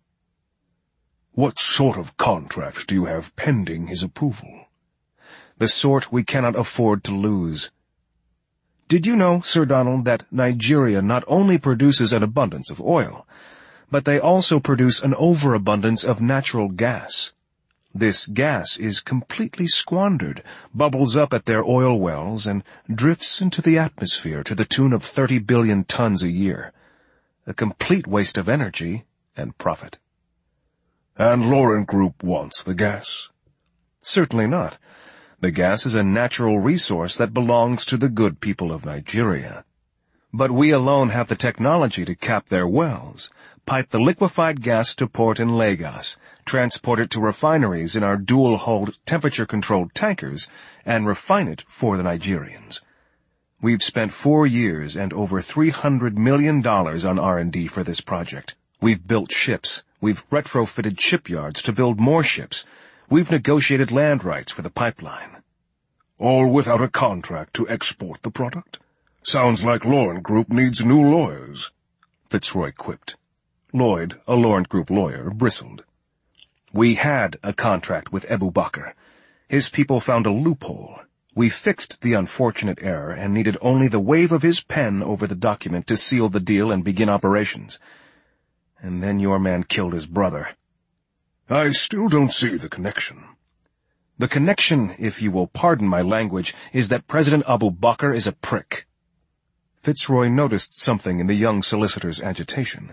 What sort of contract do you have pending his approval?
The sort we cannot afford to lose. Did you know, Sir Donald, that Nigeria not only produces an abundance of oil, but they also produce an overabundance of natural gas? This gas is completely squandered, bubbles up at their oil wells, and drifts into the atmosphere to the tune of 30 billion tons a year. A complete waste of energy and profit.
And Lauren Group wants the gas?
Certainly not. The gas is a natural resource that belongs to the good people of Nigeria. But we alone have the technology to cap their wells, pipe the liquefied gas to port in Lagos, transport it to refineries in our dual-hulled, temperature-controlled tankers, and refine it for the Nigerians. We've spent 4 years and over $300 million on R&D for this project. We've built ships. We've retrofitted shipyards to build more ships. We've negotiated land rights for the pipeline.
All without a contract to export the product? Sounds like Lauren Group needs new lawyers,
Fitzroy quipped. Lloyd, a Lauren Group lawyer, bristled. We had a contract with Abu Bakr. His people found a loophole. We fixed the unfortunate error and needed only the wave of his pen over the document to seal the deal and begin operations. And then your man killed his brother.
I still don't see the connection.
The connection, if you will pardon my language, is that President Abu Bakr is a prick. Fitzroy noticed something in the young solicitor's agitation.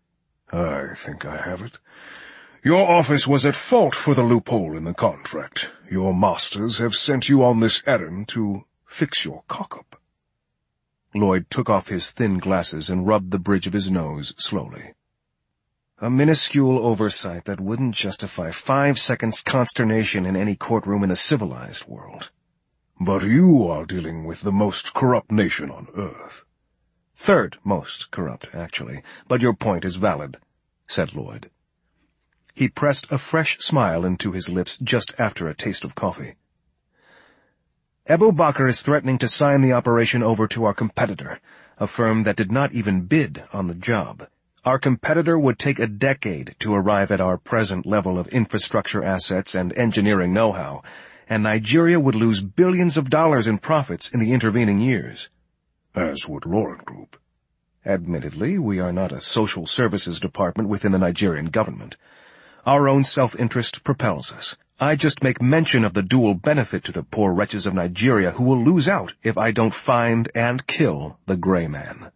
I think I have it. Your office was at fault for the loophole in the contract. Your masters have sent you on this errand to fix your cock-up.
Lloyd took off his thin glasses and rubbed the bridge of his nose slowly. A minuscule oversight that wouldn't justify 5 seconds consternation in any courtroom in the civilized world.
But you are dealing with the most corrupt nation on Earth.
Third most corrupt, actually, but your point is valid, said Lloyd. He pressed a fresh smile into his lips just after a taste of coffee. Abu Bakr is threatening to sign the operation over to our competitor, a firm that did not even bid on the job. Our competitor would take a decade to arrive at our present level of infrastructure assets and engineering know-how, and Nigeria would lose billions of dollars in profits in the intervening years.
As would Laurent Group.
Admittedly, we are not a social services department within the Nigerian government. Our own self-interest propels us. I just make mention of the dual benefit to the poor wretches of Nigeria who will lose out if I don't find and kill the Gray Man.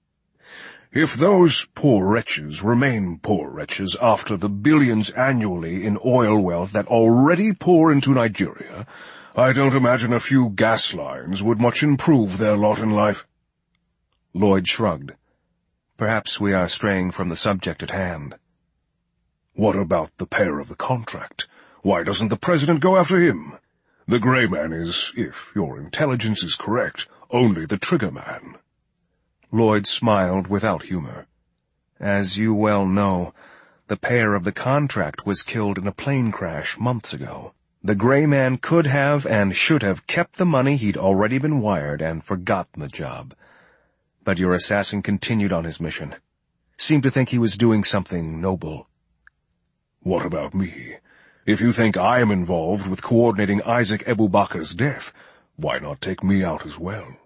If those poor wretches remain poor wretches after the billions annually in oil wealth that already pour into Nigeria, I don't imagine a few gas lines would much improve their lot in life.
Lloyd shrugged. Perhaps we are straying from the subject at hand.
What about the payer of the contract? Why doesn't the president go after him? The Gray Man is, if your intelligence is correct, only the trigger man.
Lloyd smiled without humor. As you well know, the payer of the contract was killed in a plane crash months ago. The Gray Man could have and should have kept the money he'd already been wired and forgotten the job. But your assassin continued on his mission. Seemed to think he was doing something noble.
What about me? If you think I am involved with coordinating Isaac Abu Bakr's death, why not take me out as well?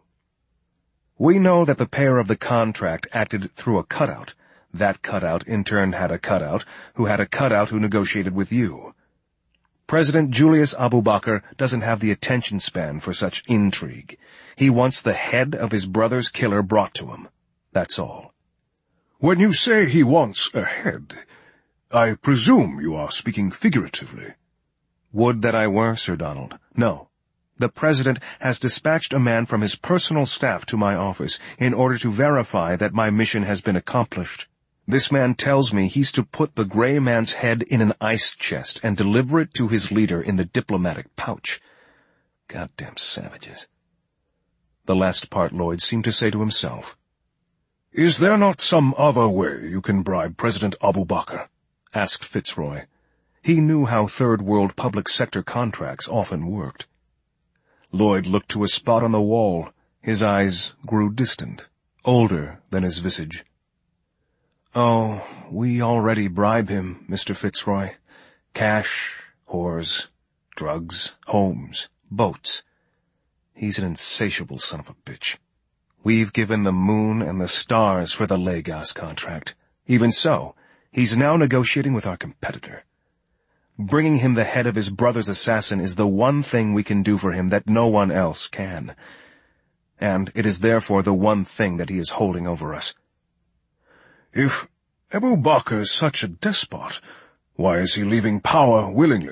We know that the payer of the contract acted through a cutout. That cutout in turn had a cutout, who had a cutout who negotiated with you. President Julius Abu Bakr doesn't have the attention span for such intrigue. He wants the head of his brother's killer brought to him. That's all.
When you say he wants a head, I presume you are speaking figuratively.
Would that I were, Sir Donald. No. The President has dispatched a man from his personal staff to my office in order to verify that my mission has been accomplished. This man tells me he's to put the Gray Man's head in an ice chest and deliver it to his leader in the diplomatic pouch. Goddamn savages. The last part Lloyd seemed to say to himself.
Is there not some other way you can bribe President Abu Bakr?
Asked Fitzroy. He knew how Third World public sector contracts often worked. Lloyd looked to a spot on the wall. His eyes grew distant, older than his visage. Oh, we already bribe him, Mr. Fitzroy. Cash, whores, drugs, homes, boats. He's an insatiable son of a bitch. We've given the moon and the stars for the Lagos contract. Even so, he's now negotiating with our competitor. Bringing him the head of his brother's assassin is the one thing we can do for him that no one else can. And it is therefore the one thing that he is holding over us.
If Abu Bakr is such a despot, why is he leaving power willingly?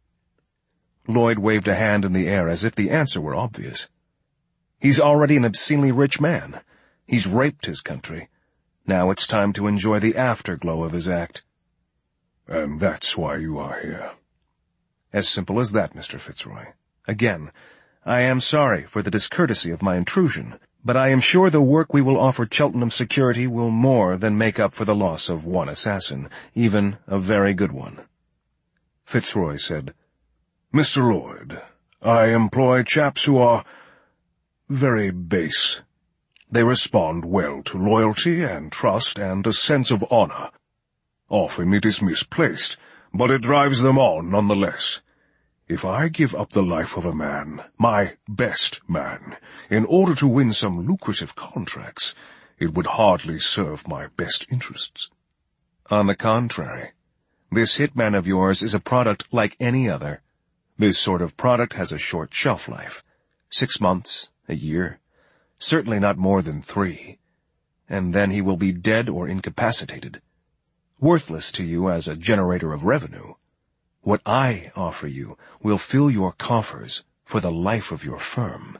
Lloyd waved a hand in the air as if the answer were obvious. He's already an obscenely rich man. He's raped his country. Now it's time to enjoy the afterglow of his act.
And that's why you are here.
As simple as that, Mr. Fitzroy. Again, I am sorry for the discourtesy of my intrusion, but I am sure the work we will offer Cheltenham Security will more than make up for the loss of one assassin, even a very good one.
Fitzroy said, Mr. Lloyd, I employ chaps who are very base. They respond well to loyalty and trust and a sense of honor. Often it is misplaced, but it drives them on nonetheless. If I give up the life of a man, my best man, in order to win some lucrative contracts, it would hardly serve my best interests.
On the contrary, this hitman of yours is a product like any other. This sort of product has a short shelf life. 6 months, a year, certainly not more than 3. And then he will be dead or incapacitated. Worthless to you as a generator of revenue. What I offer you will fill your coffers for the life of your firm.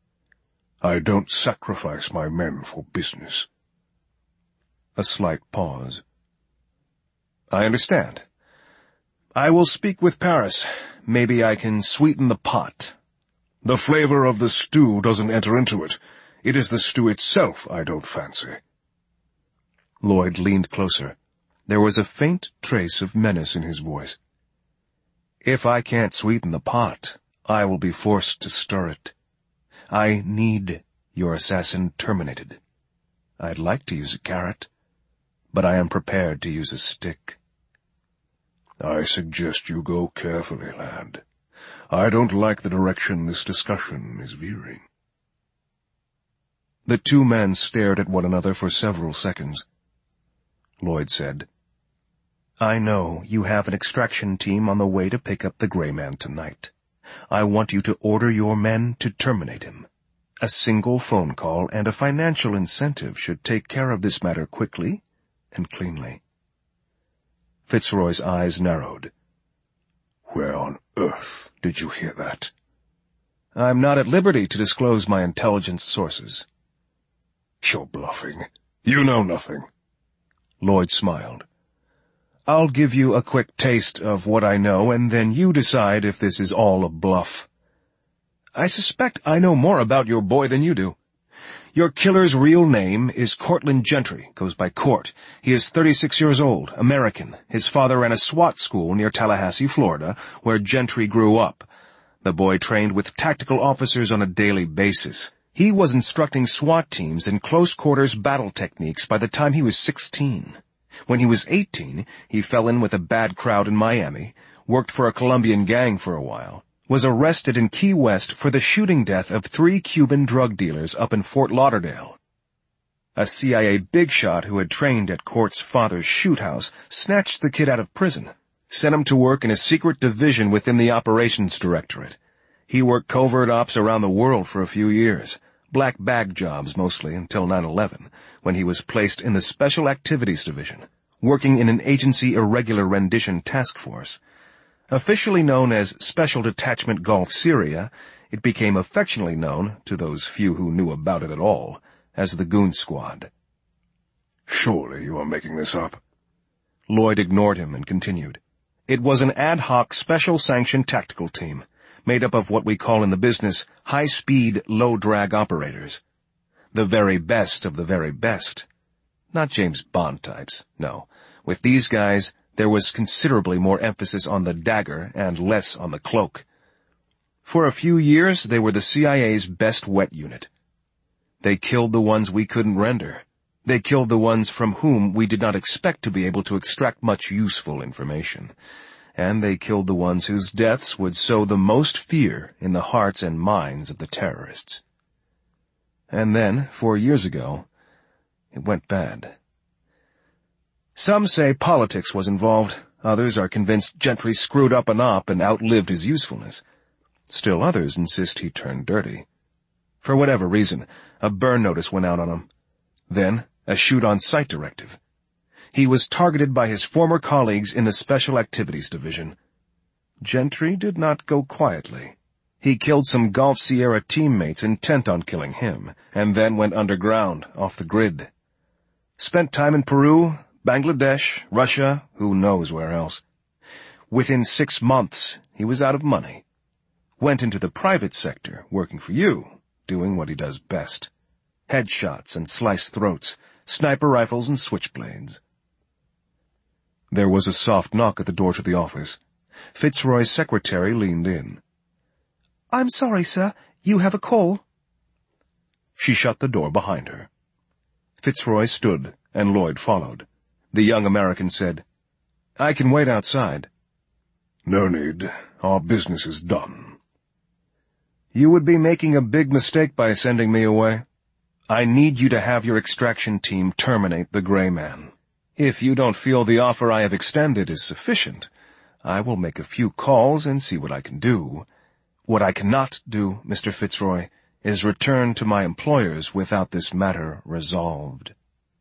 I don't sacrifice my men for business.
A slight pause. I understand. I will speak with Paris. Maybe I can sweeten the pot.
The flavor of the stew doesn't enter into it. It is the stew itself I don't fancy.
Lloyd leaned closer. There was a faint trace of menace in his voice. If I can't sweeten the pot, I will be forced to stir it. I need your assassin terminated. I'd like to use a carrot, but I am prepared to use a stick.
I suggest you go carefully, lad. I don't like the direction this discussion is veering.
The two men stared at one another for several seconds. Lloyd said, I know you have an extraction team on the way to pick up the Gray Man tonight. I want you to order your men to terminate him. A single phone call and a financial incentive should take care of this matter quickly and cleanly. Fitzroy's eyes narrowed.
Where on earth did you hear that?
I'm not at liberty to disclose my intelligence sources.
You're bluffing. You know nothing.
Lloyd smiled. I'll give you a quick taste of what I know, and then you decide if this is all a bluff. I suspect I know more about your boy than you do. Your killer's real name is Cortland Gentry, goes by Court. He is 36 years old, American. His father ran a SWAT school near Tallahassee, Florida, where Gentry grew up. The boy trained with tactical officers on a daily basis. He was instructing SWAT teams in close-quarters battle techniques by the time he was 16. When he was 18, he fell in with a bad crowd in Miami, worked for a Colombian gang for a while, was arrested in Key West for the shooting death of 3 Cuban drug dealers up in Fort Lauderdale. A CIA big shot who had trained at Court's father's shoot house snatched the kid out of prison, sent him to work in a secret division within the Operations Directorate. He worked covert ops around the world for a few years, black bag jobs mostly until 9/11, when he was placed in the Special Activities Division, working in an agency irregular rendition task force. Officially known as Special Detachment Gulf Syria, it became affectionately known, to those few who knew about it at all, as the Goon Squad.
Surely you are making this up.
Lloyd ignored him and continued. It was an ad hoc special sanctioned tactical team, made up of what we call in the business high-speed, low-drag operators. The very best of the very best. Not James Bond types, no. With these guys, there was considerably more emphasis on the dagger and less on the cloak. For a few years, they were the CIA's best wet unit. They killed the ones we couldn't render. They killed the ones from whom we did not expect to be able to extract much useful information. And they killed the ones whose deaths would sow the most fear in the hearts and minds of the terrorists. And then, 4 years ago, it went bad. Some say politics was involved. Others are convinced Gentry screwed up an op and outlived his usefulness. Still others insist he turned dirty. For whatever reason, a burn notice went out on him. Then, a shoot-on-sight directive. He was targeted by his former colleagues in the Special Activities Division. Gentry did not go quietly. He killed some Gulf Sierra teammates intent on killing him, and then went underground, off the grid. Spent time in Peru, Bangladesh, Russia, who knows where else. Within 6 months, he was out of money. Went into the private sector, working for you, doing what he does best. Headshots and sliced throats, sniper rifles and switchblades. There was a soft knock at the door to the office. Fitzroy's secretary leaned in. "I'm sorry, sir. You have a call." She shut the door behind her. Fitzroy stood, and Lloyd followed. The young American said, "I can wait outside."
"No need. Our business is done."
"You would be making a big mistake by sending me away. I need you to have your extraction team terminate the Gray Man. If you don't feel the offer I have extended is sufficient, I will make a few calls and see what I can do. What I cannot do, Mr. Fitzroy, is return to my employers without this matter resolved."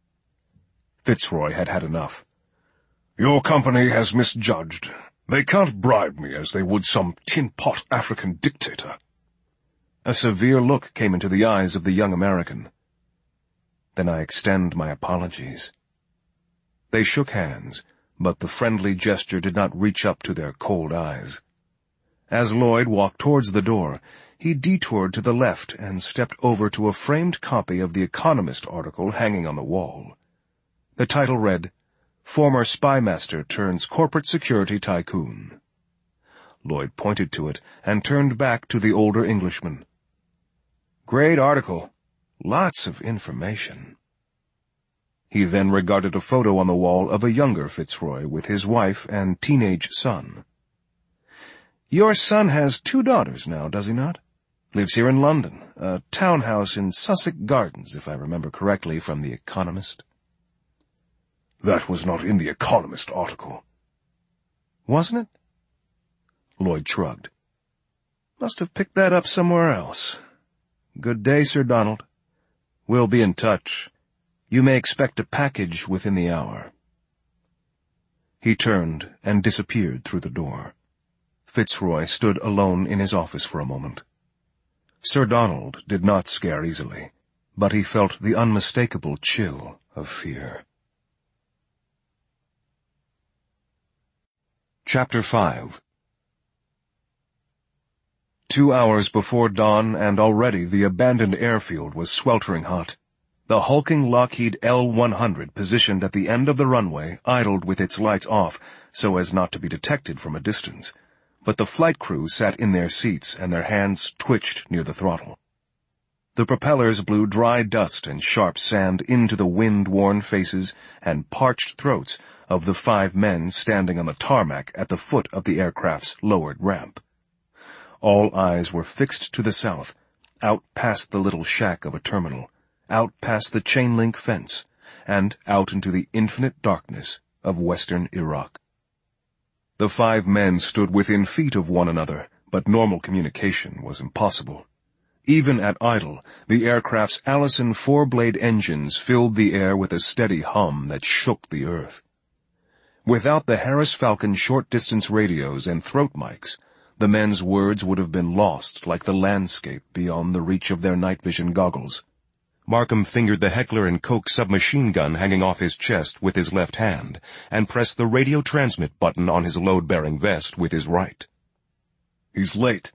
Fitzroy had had enough.
"Your company has misjudged. They can't bribe me as they would some tin-pot African dictator."
A severe look came into the eyes of the young American. "Then I extend my apologies." They shook hands, but the friendly gesture did not reach up to their cold eyes. As Lloyd walked towards the door, he detoured to the left and stepped over to a framed copy of the Economist article hanging on the wall. The title read, "Former Spymaster Turns Corporate Security Tycoon." Lloyd pointed to it and turned back to the older Englishman. "Great article. Lots of information." He then regarded a photo on the wall of a younger Fitzroy with his wife and teenage son. "Your son has 2 daughters now, does he not? Lives here in London, a townhouse in Sussex Gardens, if I remember correctly from The Economist."
"That was not in The Economist article."
"Wasn't it?" Lloyd shrugged. "Must have picked that up somewhere else. Good day, Sir Donald. We'll be in touch. You may expect a package within the hour." He turned and disappeared through the door. Fitzroy stood alone in his office for a moment. Sir Donald did not scare easily, but he felt the unmistakable chill of fear. Chapter 5. 2 hours before dawn, and already the abandoned airfield was sweltering hot. The hulking Lockheed L-100 positioned at the end of the runway idled with its lights off so as not to be detected from a distance, but the flight crew sat in their seats and their hands twitched near the throttle. The propellers blew dry dust and sharp sand into the wind-worn faces and parched throats of the 5 men standing on the tarmac at the foot of the aircraft's lowered ramp. All eyes were fixed to the south, out past the little shack of a terminal, out past the chain-link fence, and out into the infinite darkness of western Iraq. The 5 men stood within feet of one another, but normal communication was impossible. Even at idle, the aircraft's Allison 4-blade engines filled the air with a steady hum that shook the earth. Without the Harris Falcon short-distance radios and throat mics, the men's words would have been lost like the landscape beyond the reach of their night vision goggles. Markham fingered the Heckler & Koch submachine gun hanging off his chest with his left hand and pressed the radio transmit button on his load-bearing vest with his right.
"He's late."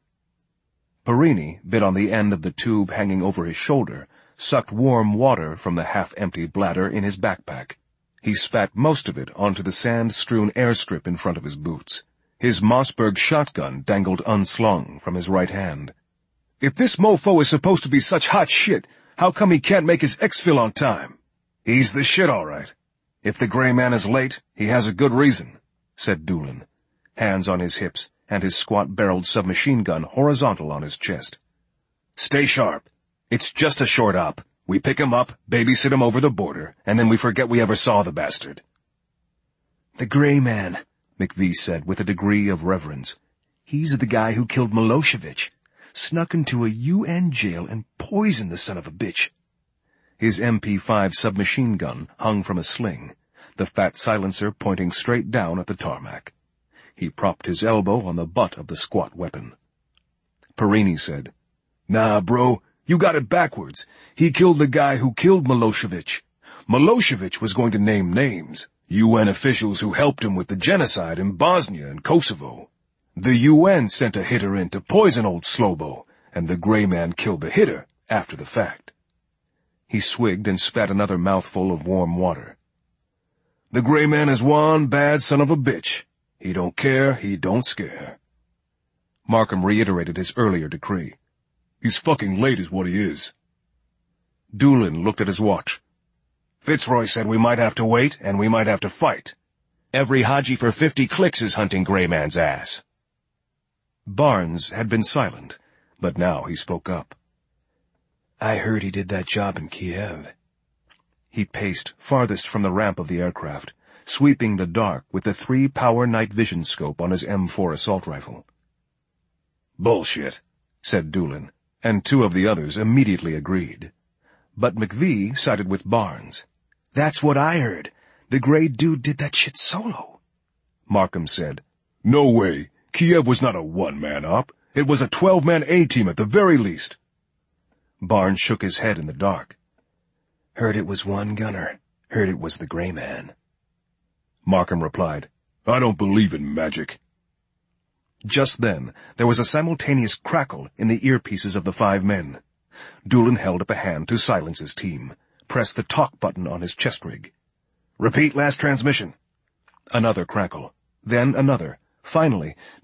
Perini bit on the end of the tube hanging over his shoulder, sucked warm water from the half-empty bladder in his backpack. He spat most of it onto the sand-strewn airstrip in front of his boots. His Mossberg shotgun dangled unslung from his right hand.
"If this mofo is supposed to be such hot shit, how come he can't make his exfil on time?"
"He's the shit, all right. If the gray man is late, he has a good reason," said Doolin, hands on his hips and his squat-barreled submachine gun horizontal on his chest. "Stay sharp. It's just a short op. We pick him up, babysit him over the border, and then we forget we ever saw the bastard."
"The gray man," McVee said with a degree of reverence. "He's the guy who killed Milosevic. Snuck into a UN jail and poisoned the son of a bitch."
His MP5 submachine gun hung from a sling, the fat silencer pointing straight down at the tarmac. He propped his elbow on the butt of the squat weapon. Perini said,
"Nah, bro, you got it backwards. He killed the guy who killed Milosevic. Milosevic was going to name names, UN officials who helped him with the genocide in Bosnia and Kosovo. The UN sent a hitter in to poison old Slobo, and the gray man killed the hitter after the fact."
He swigged and spat another mouthful of warm water.
"The gray man is one bad son of a bitch. He don't care, he don't scare."
Markham reiterated his earlier decree.
"He's fucking late is what he is."
Doolin looked at his watch.
"Fitzroy said we might have to wait, and we might have to fight. Every Haji for 50 clicks is hunting gray man's ass."
Barnes had been silent, but now he spoke up.
"I heard he did that job in Kiev."
He paced farthest from the ramp of the aircraft, sweeping the dark with the 3-power night vision scope on his M4 assault rifle.
"Bullshit,"
said Doolin, and 2 of the others immediately agreed. But McVee sided with Barnes.
"That's what I heard. The gray dude did that shit solo."
Markham said,
"No way. Kiev was not a one-man op. It was a 12-man A-team at the very least."
Barnes shook his head in the dark.
"Heard it was one gunner. Heard it was the gray man."
Markham replied.
I don't believe in magic.
Just then, there was a simultaneous crackle in the earpieces of the 5 men. Doolan held up a hand to silence his team, pressed the talk button on his chest rig.
Repeat last transmission.
Another crackle, then another. Finally,